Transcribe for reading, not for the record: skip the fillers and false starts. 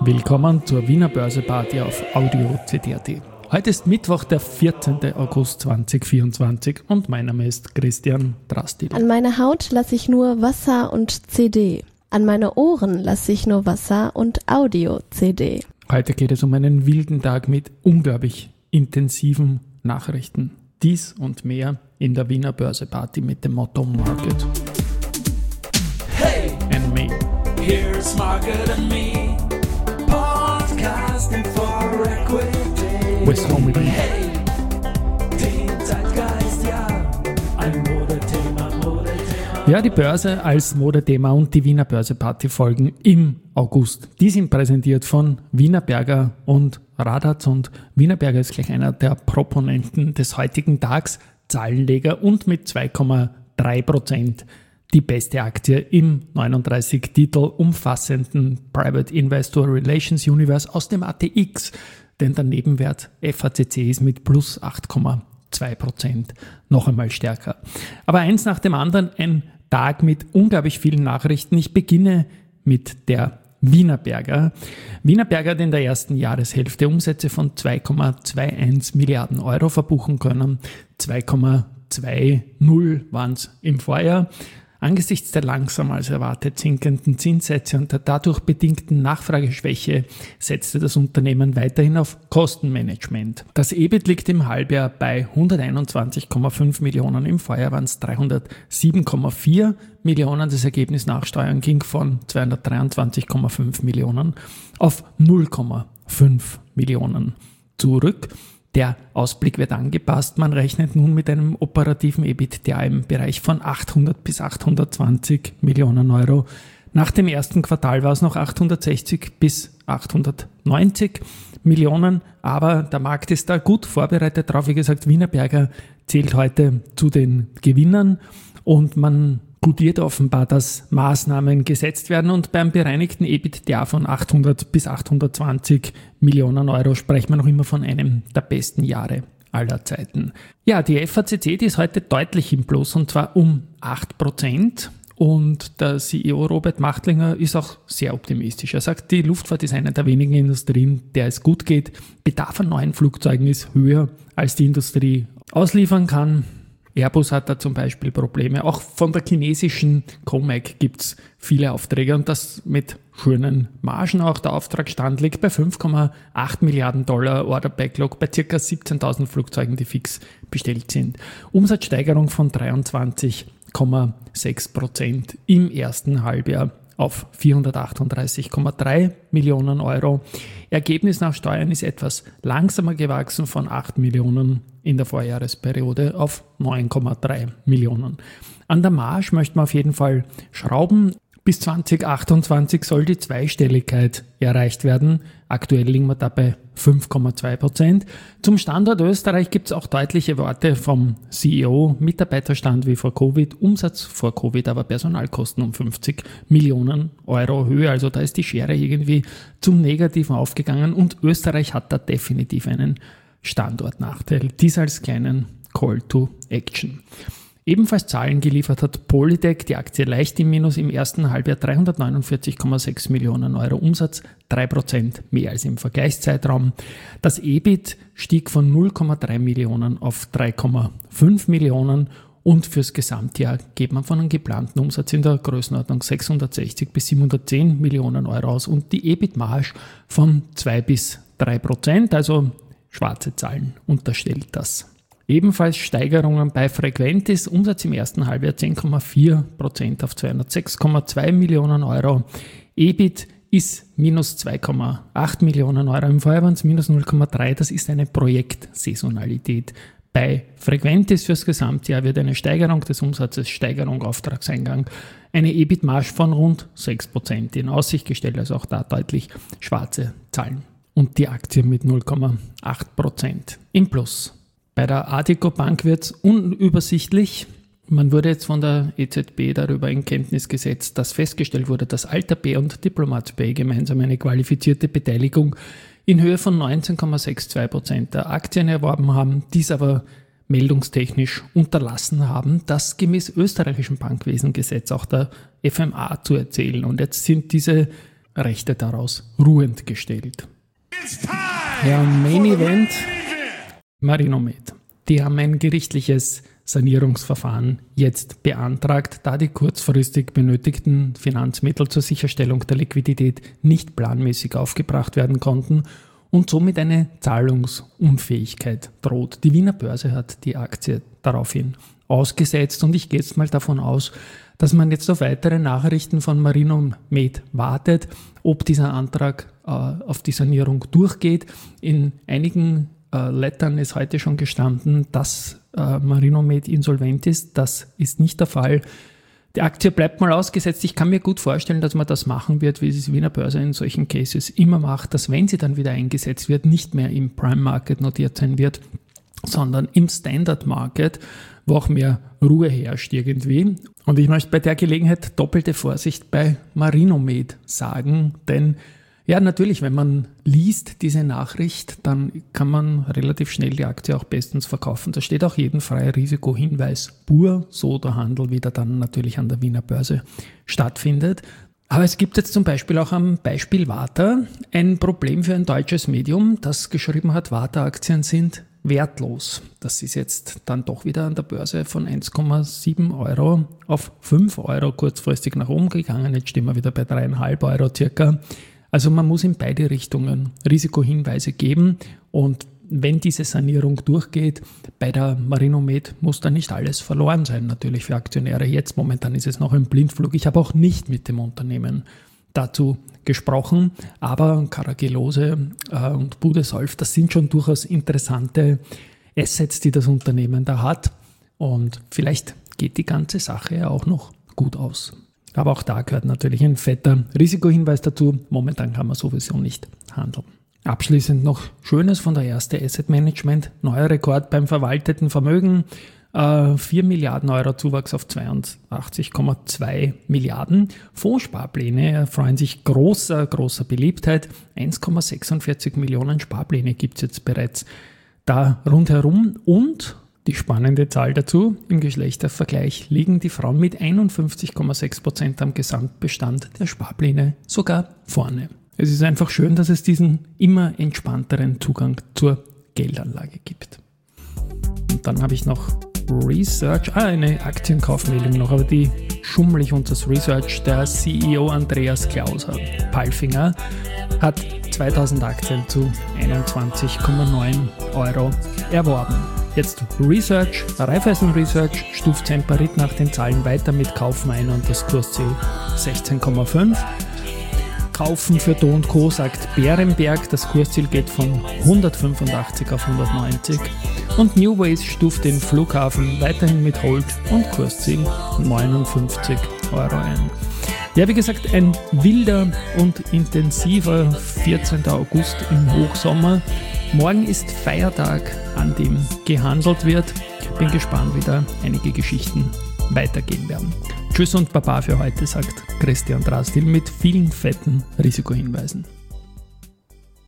Willkommen zur Wiener Börse-Party auf Audio CD.at. Heute ist Mittwoch, der 14. August 2024 und mein Name ist Christian Drastil. An meine Haut lasse ich nur Wasser und CD. An meine Ohren lasse ich nur Wasser und Audio-CD. Heute geht es um einen wilden Tag mit unglaublich intensiven Nachrichten. Dies und mehr in der Wiener Börse-Party mit dem Motto Market. Hey, And me. here's Market and me. Podcasting for Equity. With Homie. Hey, den Zeitgeist, ja. Ein Modethema. Ja, die Börse als Modethema und die Wiener Börse-Party folgen im August. Die sind präsentiert von Wienerberger und Radatz und Wienerberger ist gleich einer der Proponenten des heutigen Tags, Zahlenleger und mit 2,3% die beste Aktie im 39 Titel umfassenden Private Investor Relations Universe aus dem ATX, denn der Nebenwert FACC ist mit plus 8,2% noch einmal stärker. Aber eins nach dem anderen, ein Tag mit unglaublich vielen Nachrichten. Ich beginne mit der Wienerberger. Wienerberger hat in der ersten Jahreshälfte Umsätze von 2,21 Milliarden Euro verbuchen können. 2,20 waren es im Vorjahr. Angesichts der langsam als erwartet sinkenden Zinssätze und der dadurch bedingten Nachfrageschwäche setzte das Unternehmen weiterhin auf Kostenmanagement. Das EBIT liegt im Halbjahr bei 121,5 Millionen, im Vorjahr waren es 307,4 Millionen. Das Ergebnis nach Steuern ging von 223,5 Millionen auf 0,5 Millionen zurück. Der Ausblick wird angepasst. Man rechnet nun mit einem operativen EBITDA im Bereich von 800 bis 820 Millionen Euro. Nach dem ersten Quartal war es noch 860 bis 890 Millionen, aber der Markt ist da gut vorbereitet drauf. Wie gesagt, Wienerberger zählt heute zu den Gewinnern und man gutiert offenbar, dass Maßnahmen gesetzt werden und beim bereinigten EBITDA von 800 bis 820 Millionen Euro sprechen wir noch immer von einem der besten Jahre aller Zeiten. Ja, die FACC, die ist heute deutlich im Plus und zwar um 8%. Und der CEO Robert Machtlinger ist auch sehr optimistisch. Er sagt, die Luftfahrt ist eine der wenigen Industrien, der es gut geht. Bedarf an neuen Flugzeugen ist höher, als die Industrie ausliefern kann. Airbus hat da zum Beispiel Probleme. Auch von der chinesischen Comac gibt es viele Aufträge und das mit schönen Margen. Auch der Auftragsstand liegt bei 5,8 Milliarden Dollar Order Backlog bei ca. 17.000 Flugzeugen, die fix bestellt sind. Umsatzsteigerung von 23,6% im ersten Halbjahr auf 438,3 Millionen Euro. Ergebnis nach Steuern ist etwas langsamer gewachsen von 8 Millionen in der Vorjahresperiode auf 9,3 Millionen. An der Marge möchte man auf jeden Fall schrauben. Bis 2028 soll die Zweistelligkeit erreicht werden. Aktuell liegen wir da bei 5,2%. Zum Standort Österreich gibt es auch deutliche Worte vom CEO. Mitarbeiterstand wie vor Covid, Umsatz vor Covid, aber Personalkosten um 50 Millionen Euro höher. Also da ist die Schere irgendwie zum Negativen aufgegangen und Österreich hat da definitiv einen Standortnachteil. Dies als kleinen Call to Action. Ebenfalls Zahlen geliefert hat Polytec, die Aktie leicht im Minus, im ersten Halbjahr 349,6 Millionen Euro Umsatz, 3% mehr als im Vergleichszeitraum. Das EBIT stieg von 0,3 Millionen auf 3,5 Millionen und fürs Gesamtjahr geht man von einem geplanten Umsatz in der Größenordnung 660 bis 710 Millionen Euro aus und die EBIT-Marge von 2 bis 3%, also schwarze Zahlen unterstellt das. Ebenfalls Steigerungen bei Frequentis, Umsatz im ersten Halbjahr 10,4% auf 206,2 Millionen Euro. EBIT ist minus 2,8 Millionen Euro, im Vorjahr waren es minus 0,3, das ist eine Projektsaisonalität. Bei Frequentis fürs Gesamtjahr wird eine Steigerung des Umsatzes, Steigerung Auftragseingang, eine EBIT-Marge von rund 6% in Aussicht gestellt, also auch da deutlich schwarze Zahlen. Und die Aktie mit 0,8% im Plus. Bei der Addiko Bank wird es unübersichtlich. Man wurde jetzt von der EZB darüber in Kenntnis gesetzt, dass festgestellt wurde, dass Alta Pay und Diplomat Pay gemeinsam eine qualifizierte Beteiligung in Höhe von 19,62% der Aktien erworben haben, dies aber meldungstechnisch unterlassen haben, das gemäß österreichischem Bankwesengesetz auch der FMA zu erzählen. Und jetzt sind diese Rechte daraus ruhend gestellt. Ja, Main Event, Marinomed. Die haben ein gerichtliches Sanierungsverfahren jetzt beantragt, da die kurzfristig benötigten Finanzmittel zur Sicherstellung der Liquidität nicht planmäßig aufgebracht werden konnten und somit eine Zahlungsunfähigkeit droht. Die Wiener Börse hat die Aktie daraufhin ausgesetzt und ich gehe jetzt mal davon aus, dass man jetzt auf weitere Nachrichten von Marinomed wartet, ob dieser Antrag auf die Sanierung durchgeht. In einigen Lettern ist heute schon gestanden, dass Marinomed insolvent ist. Das ist nicht der Fall. Die Aktie bleibt mal ausgesetzt. Ich kann mir gut vorstellen, dass man das machen wird, wie es die Wiener Börse in solchen Cases immer macht, dass wenn sie dann wieder eingesetzt wird, nicht mehr im Prime Market notiert sein wird, sondern im Standard Market, wo auch mehr Ruhe herrscht irgendwie. Und ich möchte bei der Gelegenheit doppelte Vorsicht bei Marinomed sagen, denn ja, natürlich, wenn man liest diese Nachricht, dann kann man relativ schnell die Aktie auch bestens verkaufen. Da steht auch jeden frei, Risikohinweis pur, so der Handel wieder dann natürlich an der Wiener Börse stattfindet. Aber es gibt jetzt zum Beispiel auch am Beispiel Warta ein Problem für ein deutsches Medium, das geschrieben hat, Warta-Aktien sind wertlos. Das ist jetzt dann doch wieder an der Börse von 1,7 Euro auf 5 Euro kurzfristig nach oben gegangen. Jetzt stehen wir wieder bei 3,5 Euro circa. Also man muss in beide Richtungen Risikohinweise geben und wenn diese Sanierung durchgeht, bei der Marinomed muss dann nicht alles verloren sein, natürlich für Aktionäre. Jetzt momentan ist es noch ein Blindflug. Ich habe auch nicht mit dem Unternehmen dazu gesprochen, aber Carragelose und Budesolv, das sind schon durchaus interessante Assets, die das Unternehmen da hat und vielleicht geht die ganze Sache ja auch noch gut aus. Aber auch da gehört natürlich ein fetter Risikohinweis dazu. Momentan kann man sowieso nicht handeln. Abschließend noch Schönes von der Erste Asset Management. Neuer Rekord beim verwalteten Vermögen. 4 Milliarden Euro Zuwachs auf 82,2 Milliarden. Fondssparpläne erfreuen sich großer Beliebtheit. 1,46 Millionen Sparpläne gibt es jetzt bereits da rundherum und die spannende Zahl dazu, im Geschlechtervergleich liegen die Frauen mit 51,6% am Gesamtbestand der Sparpläne sogar vorne. Es ist einfach schön, dass es diesen immer entspannteren Zugang zur Geldanlage gibt. Und dann habe ich noch Research, eine Aktienkaufmeldung noch, aber die schummel ich unter das Research. Der CEO Andreas Klauser, Palfinger, hat 2000 Aktien zu 21,9 Euro erworben. Jetzt Research, Raiffeisen Research stuft Semperit nach den Zahlen weiter mit Kaufen ein und das Kursziel 16,5. Kaufen für Do & Co. sagt Bärenberg, das Kursziel geht von 185 auf 190. Und New Ways stuft den Flughafen weiterhin mit Hold und Kursziel 59 Euro ein. Ja, wie gesagt, ein wilder und intensiver 14. August im Hochsommer. Morgen ist Feiertag, an dem gehandelt wird. Bin gespannt, wie da einige Geschichten weitergehen werden. Tschüss und Baba für heute, sagt Christian Drastil mit vielen fetten Risikohinweisen.